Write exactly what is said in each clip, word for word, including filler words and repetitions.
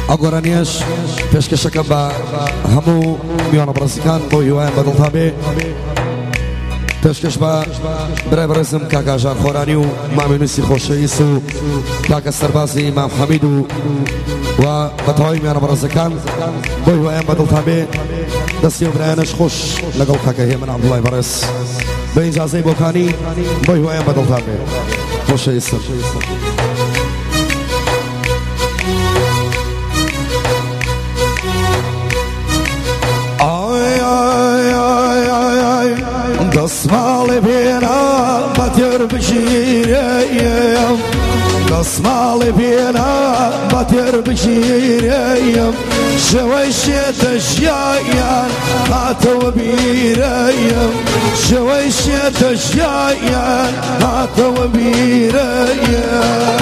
ئەگۆرانیش پێشکەشەکە بە هەموو میوانە بەڕێزەکان بۆ هیوایان بەدڵتا بێ پێشکەش بە برای بەڕێزم کاکاژان خۆرانی و مامێنووسی خۆشەویست و کاکە سەربازی مام حەمید و و بەتەواوی میوانە بەڕێزەکان بۆ هیوایان بەدڵتا بێ دەستی و برایانش خۆش لەگەڵ کاکە هێمن عەبدوڵڵای بەڕێز بە ئیجازەی بۆکانی بۆ هیوایان بەدڵتا بێ خۆشەویستم. دەسماڵی پێنا بەتێر بژیرەیەم دەسماڵی پێنا بەتێر بژیرەیەم شەوەی شێتە ژیایان هاتەوە بیرەیەم شەوەی شێتە ژیایان هاتەوە بیرەیەم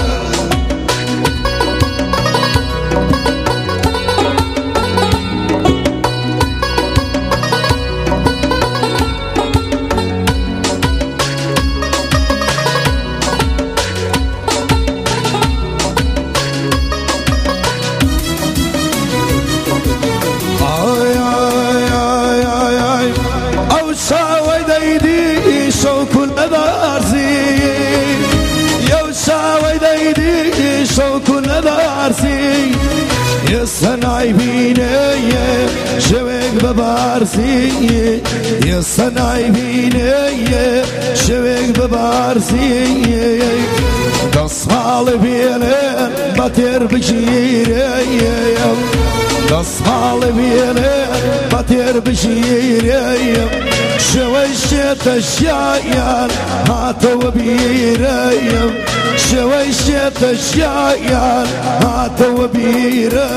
يسناي بيني شويك ببارسي يسناي بيني شويك ببارسي دسمال بيني بطير بشيري دسمال بيني بطير بشيري شوي شيت الشايان هاتو بيري شوي شيت الشايان هاتو بيري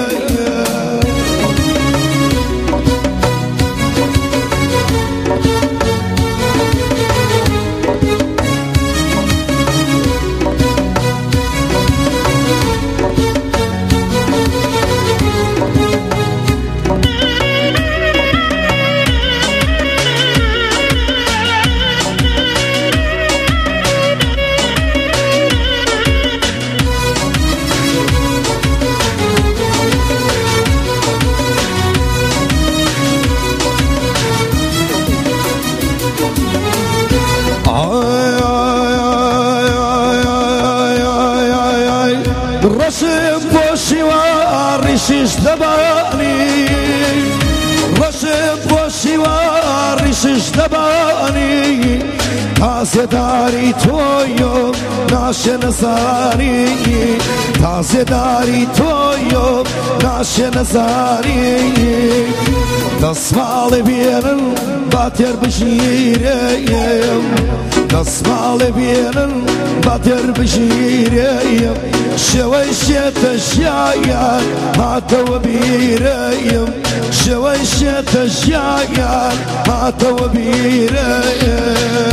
رسم بوشي وارشش دباني رسم بوشي وارشش دباني تازه داری تویو ناشه نزاری تازه داری تویو ناشه نزاری دسمال بیرن باتر بشیریم دسمال بیرن باتر بشیریم شوي شيت الشايان هاتوا بيريم شوي شيت الشايان هاتوا بيريم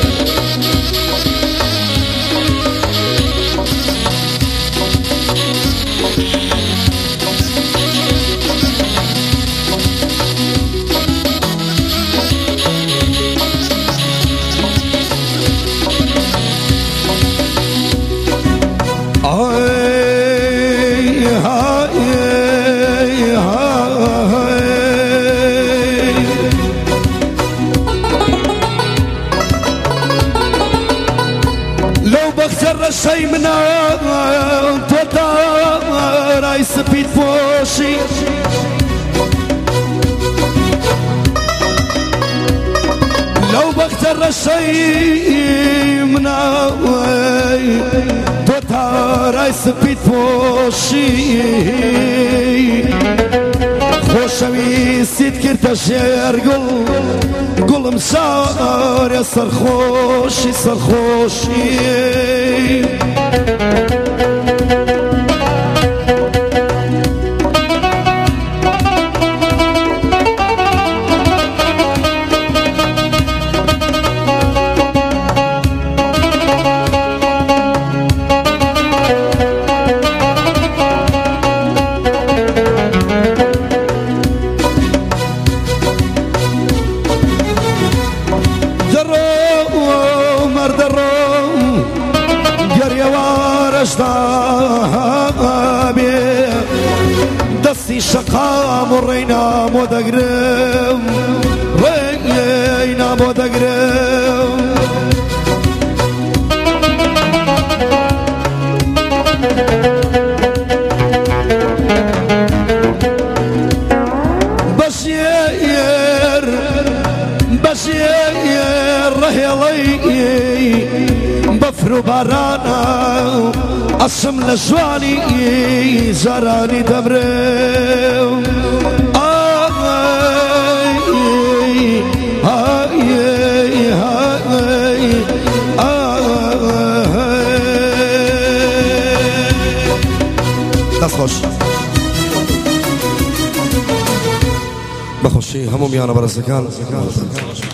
شي منا توتا راي سبيد فوشي لو بختار شي منا توتا راي سبيد فوشي خوشويستي كرتا شير قل قل مسار يا سرخوشي سرخوشي اشتاق بيه دستی شقام و رینا مدگرم رینا مدگرم بشير بشير رهيلي بفرو بارانا أصم لجواني زراني دبرم آي آي آي آي دست خوش بخوشی هموم یانا برسکان